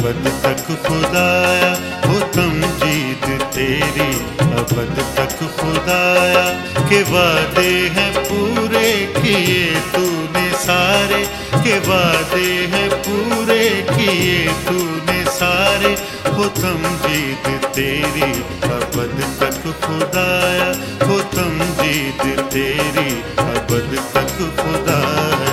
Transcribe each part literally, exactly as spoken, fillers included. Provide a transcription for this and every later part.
अबद तक खुदाया हो तमजीद तेरी, अबद तक खुदाया के वादे हैं पूरे किए तूने सारे, के वादे हैं पूरे किए तूने सारे हो तमजीद तेरी, अबद तक खुदाया हो तमजीद तेरी, अबद तक खुदाया।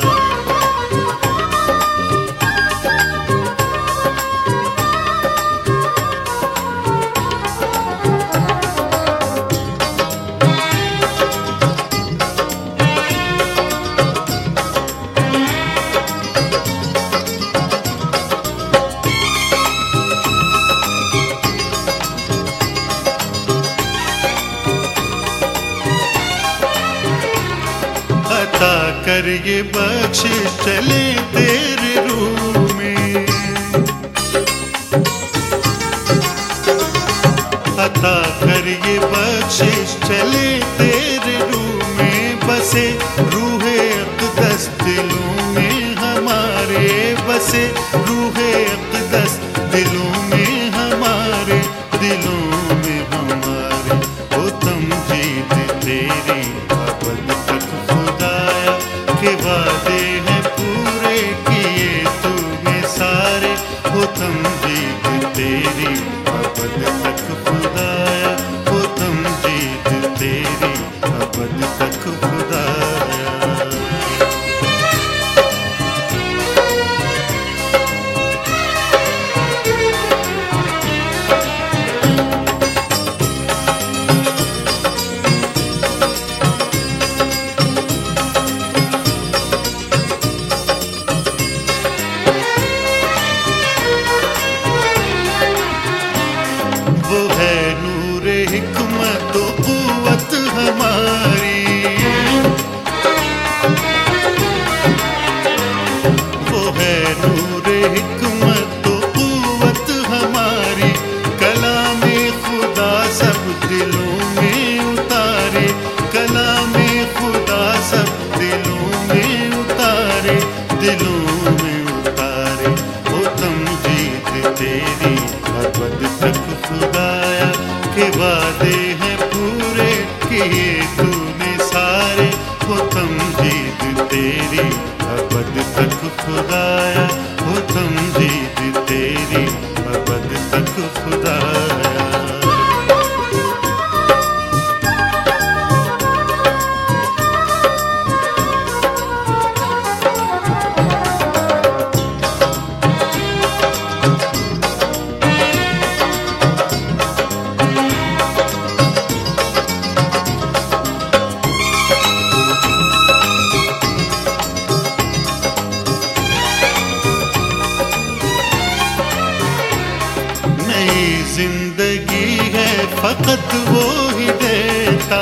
अता कर ये बख्शिश चले तेरे रूह में, अता कर ये बख्शिश चले तेरे रूह में, बसे रूहे अक़दस दिलों में हमारे, बसे रूहे अक़दस दिलों में हमारे, दिलों में हमारे हो तमजीद तेरी, अबद तक खुदाया के वादे हैं पूरे किए तूने सारे हो तमजीद तेरी, अबद तक खुदाया हो तमजीद तेरी, अबद तक खुदाया। वो है नूरे हिकमत तो कुव्वत हमारी, वो है नूरे हिकमत तो कुव्वत हमारी, कलामे खुदा सब दिलों में उतारे, कलामे खुदा सब दिलों में उतारे, दिलों में उतारे हो तमजीद तेरी, अबद तक खुदाया के वादे हैं पूरे किए तूने सारे हो तमजीद तेरी, अबद तक खुदाया हो तमजीद तेरी, अबद तक खुदाया। जिंदगी है फकत वो ही देता,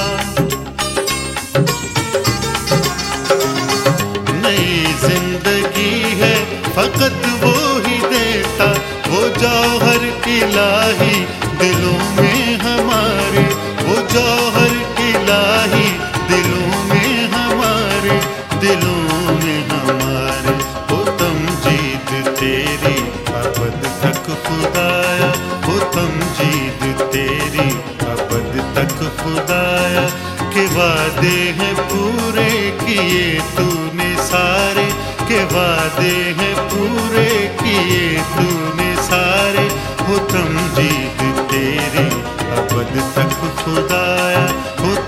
नई जिंदगी है फकत वो ही देता, वो जौहर इलाही दिलों में हमारे, वो जौहर इलाही दिलों में हमारे, दिलों में हमारे हो तमजीद तेरी, अबद तक खुदाया हो तमजीद तेरी, अबद तक खुदाया के वादे हैं पूरे किए तूने सारे, के वादे हैं पूरे किए तूने सारे हो तमजीद तेरी, अबद तक खुदाया हो